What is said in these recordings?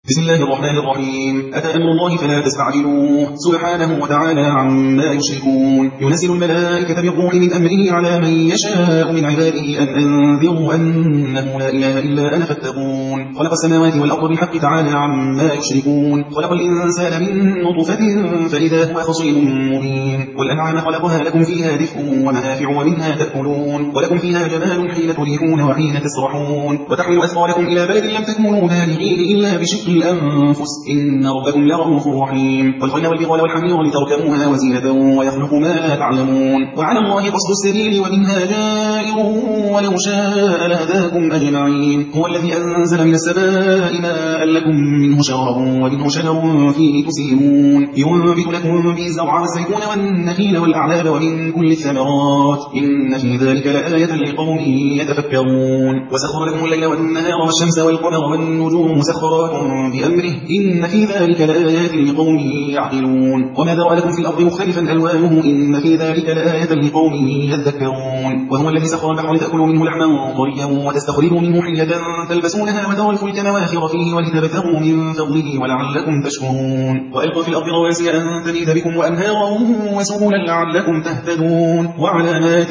بسم الله الرحمن الرحيم. أتى أمر الله فلا تستعجلوه سبحانه وتعالى عما يشركون. ينزل الملائكة بالروح من أمره على من يشاء من عباده أن أنذروا أنه لا إله إلا أنا فاتقون. خلق السماوات والأرض بالحق تعالى عما يشركون. خلق الإنسان من نطفة فإذا هو خصيم مبين. والأنعام خلقها لكم فيها دفء ومنافع ومنها تأكلون ولكم فيها جمال حين تريحون وحين تسرحون وتحمل أثقالكم إلى بلد لم تكونوا بالغيه إلا بشق الأنفس إن ربكم لرؤوف رحيم. والخيل والبغال والحمير لتركبوها وزينة ويخلق ما لا تعلمون. وعلى الله قصد السبيل ومنها جائر ولو شاء لهداكم أجمعين. هو الذي أنزل من السماء ماء لكم منه شراب ومنه شجر فيه تسيمون ينبت لكم به الزرع والزيتون والنخيل والأعناب ومن كل الثمرات إن في ذلك لآية لقوم يتفكرون. وسخر لكم الليل والنهار والشمس والقمر والنجوم مسخرات بأمره إن في ذلك لآيات لقوم يعقلون. وما ذرأ لكم في الأرض مختلفا ألوانه إن في ذلك لآية لقوم يذكرون. وهو الذي سخر البحر لتأكلوا منه لحما طريا وتستخرجوا منه حلية تلبسونها وترى الفلك مواخر فيه ولتبتغوا من فضله ولعلكم تشكرون. وألقى في الأرض رواسي أن تميد بكم وأنهارا وسبلا لعلكم تهتدون وعلامات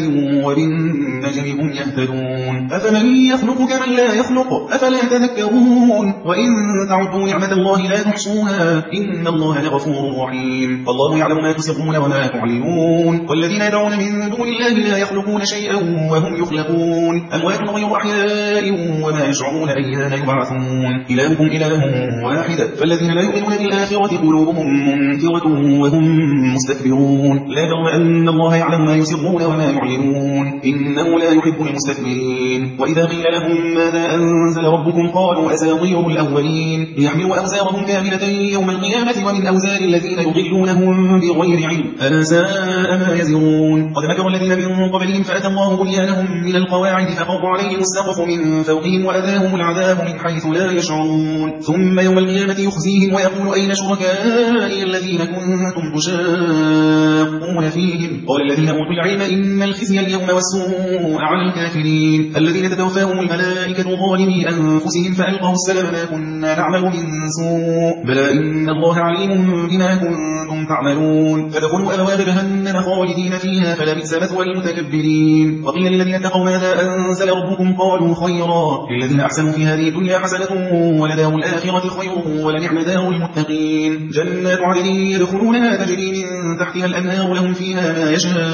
وبالنجم هم يهتدون. أفمن يخلق كمن لا يخلق أفلا تذكرون. وإن تعدوا نعمة الله لا تحصوها إن الله لغفور رحيم. والله يعلم ما تسرون وما تعلنون. والذين يدعون من دون الله لا يخلقون شيئا وهم يخلقون أموات غير أحياء وما يشعرون أيان يبعثون. إلهكم إله واحد فالذين لا يؤمنون بالآخرة قلوبهم منكرة وهم مستكبرون. لا جرم أن الله يعلم ما يسرون وما يعلنون إنه لا يحب المستكبرين. وإذا قيل لهم ماذا أنزل ربكم قالوا أساطير الأولين ليحملوا أوزارهم كاملة يوم القيامة ومن أوزار الذين يضلونهم بغير علم ألا ساء ما يزرون. قد مكر الذين من قبلهم فأتى الله بنيانهم من القواعد فقضى عليهم السقف من فوقهم وأذاهم العذاب من حيث لا يشعرون. ثم يوم القيامة يخزيهم ويقول أين شركائي الذين كنتم تشاقون فيهم قال الذين أوتوا العلم إن الخزي اليوم والسوء على الكافرين الذين تتوفاهم الملائكة ظالمي أنفسهم فألقوا السلام ما كنا نعمل من سوء بلى إن الله عليم بما كنتم تعملون. فدخلوا أبواب جهنم خالدين فيها فلبئس مثوى المتكبرين. وقيل للذين اتقوا ماذا أنزل ربكم قالوا خيرا للذين أحسنوا في هذه الدنيا حسنة ولدار الآخرة خير ولنعم دار المتقين. جنات عدن يدخلونها تجري من تحتها الأنهار لهم فيها ما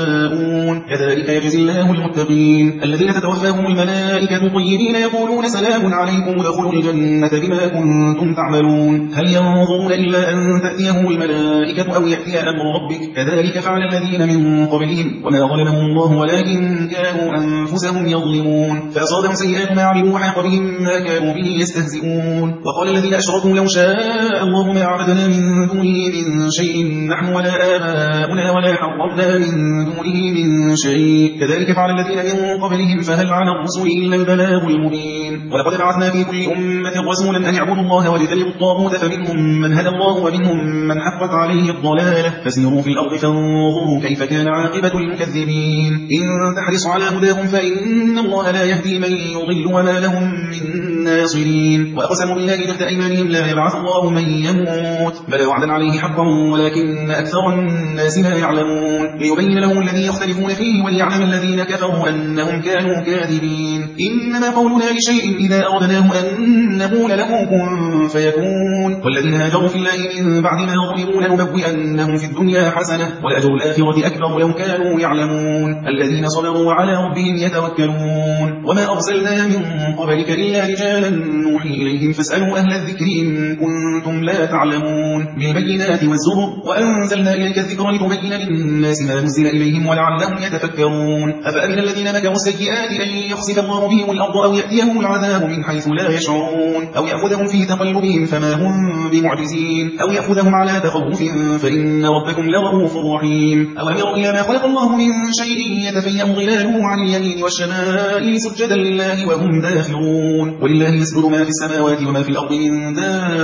يشاءون كذلك يجزي الله المتقين. الذين تتوفاهم الملائكة طيبين يقولون سلام عليكم ادخلوا الجنة بما كنتم تعملون. هل ينظرون إلا أن تأتيهم الملائكة أو يأتي أمر ربك كذلك فعل الذين من قبلهم وما ظلمهم الله ولكن كانوا أنفسهم يظلمون. فأصابهم سيئات ما عملوا وحاق بهم ما كانوا به يستهزئون. وقال الذين أشركوا لو شاء الله ما عبدنا من دونه من شيء نحن ولا آباؤنا ولا حرمنا من دونه من شيء كذلك فعل الذين من قبلهم فهل على الرسل إلا البلاغ المبين. ولقد بعثنا في كل أمة رسولا أن يعبدوا الله واجتنبوا الطاغوت فمنهم من هدى الله ومنهم من حقت عليه الضلالة فسيروا في الأرض فانظروا كيف كان عاقبة المكذبين. إن تحرص على هداهم فإن الله لا يهدي من يضل وما لهم من ناصرين. وأقسموا بالله جهد أيمانهم لا يبعث الله من يموت بل وعدا عليه حقا ولكن أكثر الناس لا يعلمون ليبين لهم الذي يختلفون فيه وليعلم الذين كفروا أنهم كانوا كاذبين. إنما قولنا لشيء إذا أردناه أن نقول له كن فيكون. والذين هاجروا في الله من بعد ما ظلموا لنبوئنهم في الدنيا حسنة ولأجر الآخرة أكبر لو كانوا يعلمون الذين صبروا وعلى ربهم يتوكلون. وما أرسلنا من قبلك إلا رجالا نوحي إليهم فاسألوا أهل الذكر إن كنتم لا تعلمون بالبينات والزبر وأنزلنا إليك الذكر لتبين للناس ما نزل إليهم ولعلهم يتفكرون. أفأمن الذين مكروا السيئات أن يخسف الله بهم الأرض أو يأتيهم العذاب من حيث لا يشعرون أو يأخذهم في تقلبهم فما هم بمعجزين أو يأخذهم على تخوف فإن ربكم لرؤوف رحيم. أولم يروا إلى ما خلق الله من شيء يتفيأ ظلاله عن اليمين والشمائل سجدا لله وهم داخرون. ولله يسجد ما في السماوات وما في الأرض من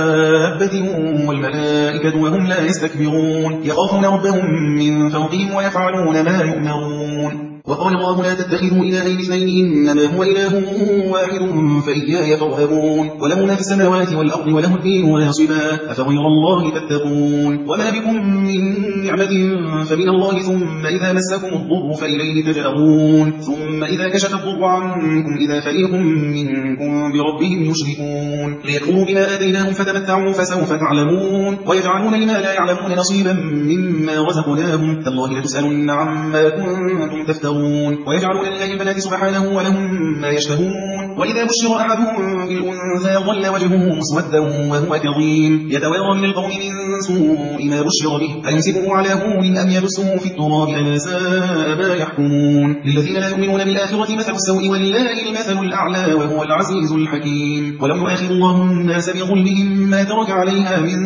دابة والملائكة وهم لا يستكبرون يخافون ربهم من فوقهم ويفعلون ما يؤمرون. وقال الله لا تتخذوا إلهين اثنين إنما هو إله واحد فإياي فارهبون وله ما في السماوات والأرض وله الدين واصبا أفغير الله تتقون وما بكم من نعمة فمن الله ثم إذا مسكم الضر فإليه تجأرون ثم إذا كشف الضر عنكم إذا فريق منكم بربهم يشركون ليكفروا بما آتيناهم فتمتعوا فسوف تعلمون ويجعلون لما لا يعلمون نصيبا مما رزقناهم تالله لتسألن عما كنتم تفترون ويجعلون لله البنات سبحانه ولهم ما يشتهون وإذا بشر أحدهم بالأنثى ظل وجهه مسودا وهو كظيم يتوارى من القوم من سوء ما بشر به أيمسكه على هون أم يدسه في التراب ألا ساء ما يحكمون للذين لا يؤمنون بالآخرة مثل السوء ولله المثل الأعلى وهو العزيز الحكيم ولو يؤاخذ الله الناس بظلمهم ما ترك عليها من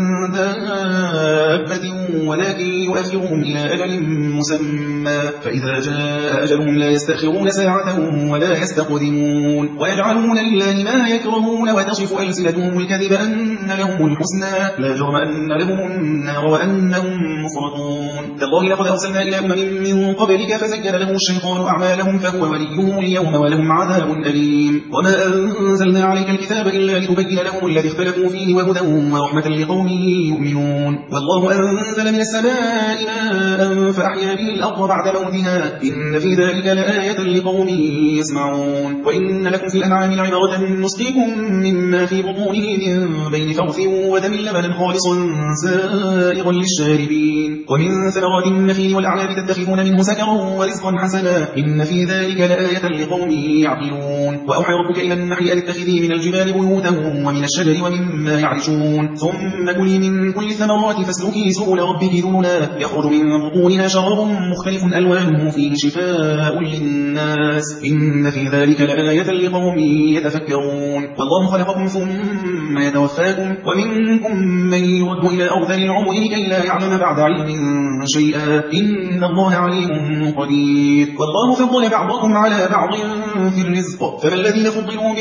دابة ولكن يؤخرهم إلى أجل مسمى فإذا جاء أجلهم لا يستأخرون ساعة ولا يستقدمون ويجعلون لله ما يكرهون وتصف ألسنتهم الكذب أن لهم الحسنى لا جرم أن لهم النار وأنهم مفرطون تالله لقد أرسلنا إلى من قبلك فزين لهم الشيطان أعمالهم فهو وليهم اليوم ولهم عذاب أليم وما أنزلنا عليك الكتاب إلا لتبين لهم الذي اختلفوا فيه وهدى ورحمة لقوم يؤمنون والله أنزل من السماء ماء فأحيا به الأرض بعد موتها إن في ذلك لآية لقوم يسمعون وإن لكم في الأنعام لعبرة نسقيكم مما في بطونه من بين فرث ودم لبنا خالصا سائغا للشاربين ومن ثمرات النخيل والأعناب تتخذون منه سكرا ورزقا حسنا إن في ذلك لآية لقوم يعقلون وأوحى ربك إلى النحل أن اتخذي من الجبال بيوتا ومن الشجر ومما يعرشون ثم كلي من كل الثمرات فاسلكي سبل ربك ذللا يخرج من بطونها شراب مختلف ألوانه فيه شفاء للناس إن في ذلك لآية لقوم يتفكرون والله خلقكم ثم يتوفاكم ومنكم من يرد إلى أرذل العمر لكي لا يعلم بعد علم شيئا إن الله عليم قدير والله فضل بعضكم على بعض في الرزق فما الذين فضلوا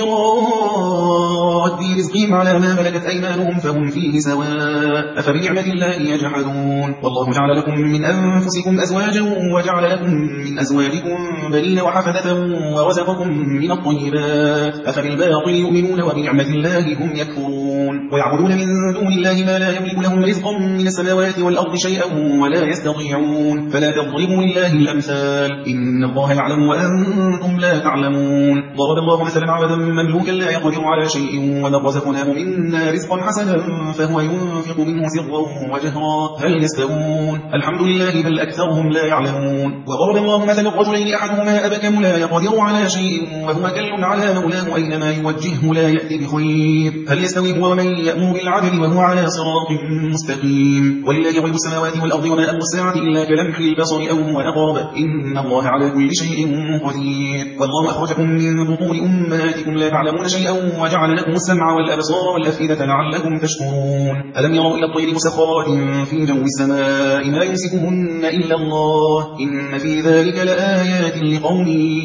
براد رزقهم على ما ملكت أيمانهم فهم فيه سواء أفبنعمة الله يجحدون والله جعل لكم من أنفسكم أزواجا وجعل لكم من أزواجكم بنين وحفدة ورزقكم من الطيبات أفبالباطل يؤمنون وبنعمة الله هم يكفرون ويعبدون من دون الله ما لا يملك لهم رزقا من السماوات والأرض شيئا ولا يستطيعون فلا تضربوا لله الأمثال إن الله يعلم وأنتم لا تعلمون ضرب الله مثلا عبدا مملوكا لا يقدر على شيء ومن رزقناه منا رزقا حسنا فهو ينفق منه سرا وجهرا هل يستوون الحمد لله بل أكثرهم لا يعلمون وضرب الله مثلا الرجلين أحدهما أبكم لا يقدر على شيء وهو كل على مولاه أينما يوجهه لا يأتي بخير هل يستوي هو ومن يأمر بالعدل وهو على صراط مستقيم ولله غيب السماوات والأرض وما أمر الساعة إلا كلمح البصر أو هو أقرب إن الله على كل شيء قدير والله أخرجكم من بطون أمهاتكم لا تعلمون شيئا وجعل لكم السمع والأبصار والأفئدة لعلكم تشكرون ألم يروا إلى الطير مسخرات في جو السماء ما يمسكهن إلا الله إن في ذلك لآيات لقوم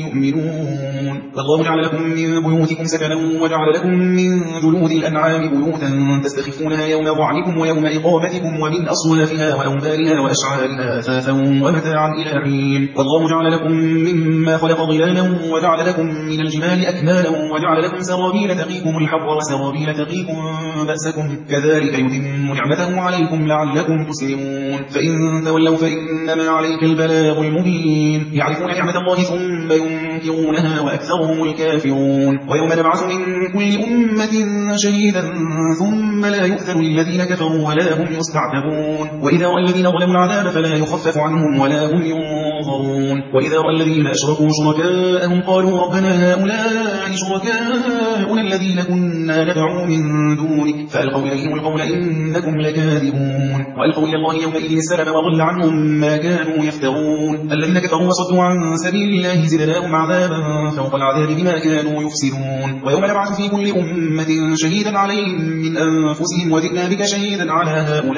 يؤمنون والله جعل لكم من بيوتكم سكنا وجعل لكم من جلود الأنعام بيوتا تستخفونها يوم ضعنكم ويوم إقامتكم ومن أصوافها وأوبارها وأشعارها أثاثا ومتاعا إلى حين والله جعل لكم مما خلق ظلالا وجعل لكم من الجبال أكنانا وجعل لكم سرابيل تقيكم الحر وسرابيل تقيكم بأسكم كذلك يتم نعمته عليكم لعلكم تسلمون فإن تولوا فإنما عليك البلاغ المبين يعرفون نعمة الله ثم ينكرونها وأكثرهم الكافرون ويوم نبعث من كل أمة شهيدا ثم لا يؤذن للذين كفروا ولا هم يستعتبون وإذا رأى الذين ظلموا العذاب فلا يخفف عنهم ولا هم ينظرون وإذا رأى الذين أشركوا شركاءهم قالوا ربنا هؤلاء شركاؤنا الذين كنا ندعو من دونك فألقوا إليهم القول إنكم لكاذبون وألقوا إلى الله يومئذ السلام وضل عنهم ما كانوا يفترون الذين كفروا وصدوا عن سبيل الله زدناهم عذابا فوق العذاب العذاب بما كانوا يفسدون ويوم نبعث في كل أمة شهيدا عليهم من أنفسهم وجئنا بك شهيدا على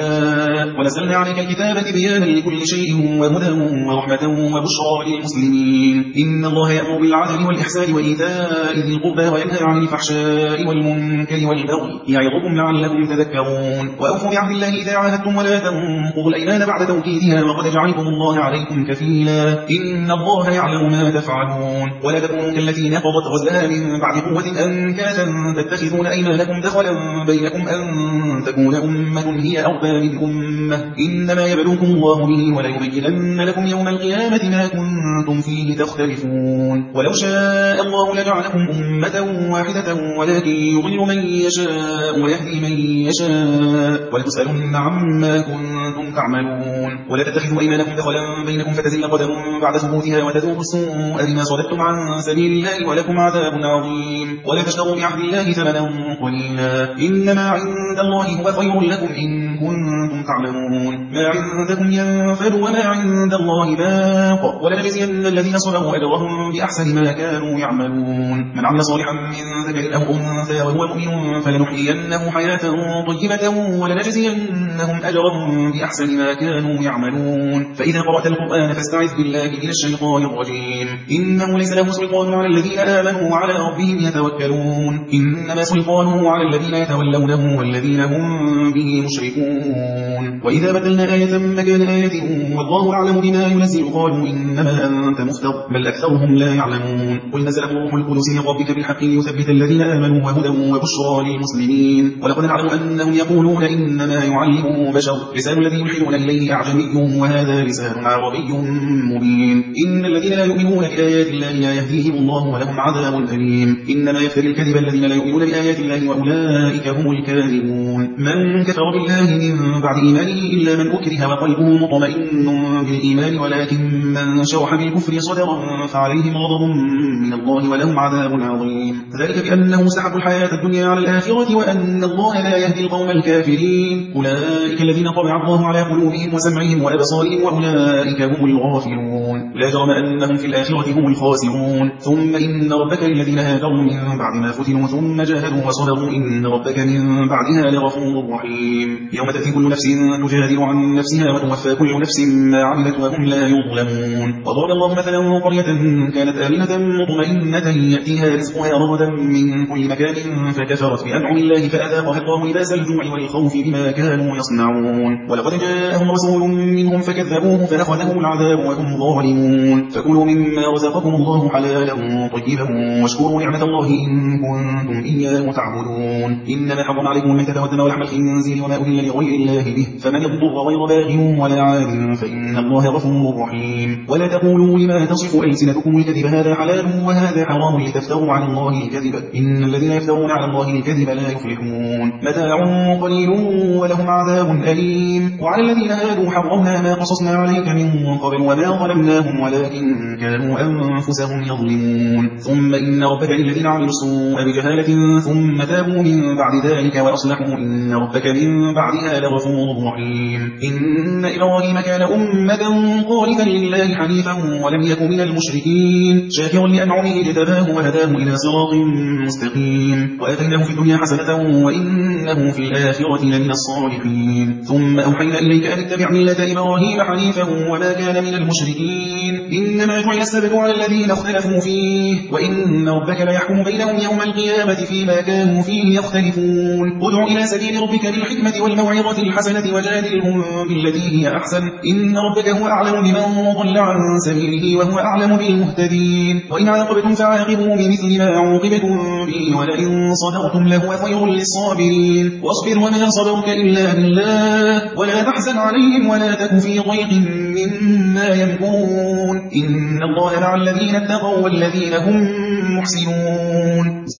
هؤلاء ونزلنا عليك الكتاب تبيانا لكل شيء وهدى ورحمة وبشرى للمسلمين إن الله يأمر بالعدل والإحسان وإيتاء ذي القربى وينهى عن الفحشاء والمنكر والبغي يعظكم لعلكم تذكرون وأوفوا بعهد الله إذا عاهدتم ولا تنقضوا الأيمان بعد توكيدها وقد جعلكم الله عليكم كفيلا إن الله يعلم ما تفعلون ولا تكونوا كالتي نقضت غزلها من بعد قوة أنكاثا تتخذون أيمانكم دخلا بينكم أن تكون أمة هي أربى من أمة إنما يبلوكم الله به وليبينن لكم يوم القيامة ما كنتم فيه تختلفون ولو شاء الله لجعلكم أمة واحدة ولكن يضل من يشاء ويهدي من يشاء ولتسألن عما كنتم تعملون ولا تتخذوا أيمانكم دخلا بينكم فتزل قدم بعد ثبوتها وتذوقوا السوء بما صددتم عن سبيل الله ولكم عذاب عظيم ولا تشتروا بعهد الله ثمنا قليلا إنما عند الله هو خير لكم إن كنتم تعلمون ما عندكم ينفد وما عند الله باق ولنجزين الذين صبروا أجرهم بأحسن ما كانوا يعملون من عمل صالحا من ذكر أو أنثى وهو مؤمن فلنحيينه حياة طيبة ولنجزينهم أجرهم بأحسن ما كانوا يعملون فإذا قرأت القرآن فاستعذ بالله من الشيطان الرجيم إنه ليس له سلطان على الذين آمنوا وعلى ربهم يتوكلون إنما سلطانه على الذين يتولونه والذين هم به مشركون وإذا بدلنا آية مكان آية والله أعلم بما ينزل قالوا إنما أنت مفتر بل أكثرهم لا يعلمون قل نزله روح القدس من ربك بالحق ليثبت الذين آمنوا وهدى وبشرى للمسلمين ولقد نعلم أنهم يقولون إنما يعلمه بشر لسان الذي يلحدون إليه أعجمي وهذا لسان عربي مبين إن الذين لا يؤمنون بآيات الله لا يهديهم الله ولهم عذاب أليم إنما يفتري الكذب الذين لا يؤمنون بآيات الله وأولئك هم الكاذبون من كفر بالله من بعد إيمانه إلا من أكره وقلبه مطمئن بالإيمان ولكن من شرح بالكفر صدرا فعليهم غضب من الله ولهم عذاب عظيم ذلك بأنه سحب الحياة الدنيا على الآخرة وأن الله لا يهدي القوم الكافرين أولئك الذين طبع الله على قلوبهم وسمعهم وأبصارهم وأولئك هم الغافلون لا جرم أنهم في الآخرة هم الخاسرون ثم إن ربك للذين هاجروا من بعد ما فتنوا ثم جاهدوا وصبروا إن ربك من بعدها لغفور رحيم يوم تأتي كل نفس تجادل عن نفسها وتوفى كل نفس ما عملت وهم لا يظلمون وضرب الله مثلا قرية كانت آمنة مطمئنة يأتيها رزقها رغدا من كل مكان فكفرت بأنعم الله فأذاقها الله لباس الجوع والخوف بما كانوا يصنعون ولقد جاءهم رسول منهم فكذبوه فأخذهم العذاب وهم ظالمون فكلوا مما رزقكم الله حلالا طيبا واشكروا نعمة الله إن كنتم إياه تعبدون إنما حرم عليكم الميتة والدم ولحم الخنزير وما أهل لغير الله به فمن يضر غير باغ ولا عاد فإن الله غفور رحيم ولا تقولوا لما تصف ألسنتكم الكذب هذا حلال وهذا حرام لتفتروا على الله الكذب إن الذين يفترون على الله الكذب لا يفلحون متاع قليل ولهم عذاب أليم وعلى الذين هادوا حرمنا ما قصصنا عليك من قبل وما ظلمناهم ولكن كانوا أنفسهم يظلمون ثم إن ربك للذين عملوا السوء بجهالة ثم تابوا من بعد ذلك وأصلحوا إن ربك من بعدها لغفور رحيم إن إبراهيم كان أمة قانتا لله حنيفا ولم يكن من المشركين شاكرا لأنعمه اجتباه وهداه إلى صراط مستقيم وآتيناه في الدنيا حسنة وإنه في الآخرة لمن الصالحين ثم أوحينا إليك أن اتبع ملة إبراهيم حنيفا وما كان من المشركين إنما جعل السبت على الذين اختلفوا فيه وإن ربك ليحكم بينهم يوم القيامة فيما كانوا فيه يختلفون ادع إلى سبيل ربك بالحكمة والموعظة الحسنة وجادلهم بالتي هي أحسن إن ربك هو أعلم بمن ضل عن سبيله وهو أعلم بالمهتدين وإن عاقبتم فعاقبوا بمثل ما عوقبتم به ولئن صبرتم لهو خير للصابرين واصبر وما صبرك إلا بالله ولا تحزن عليهم ولا تك في ضيق مما يمكرون إن الله مع الذين اتقوا والذين هم محسنون.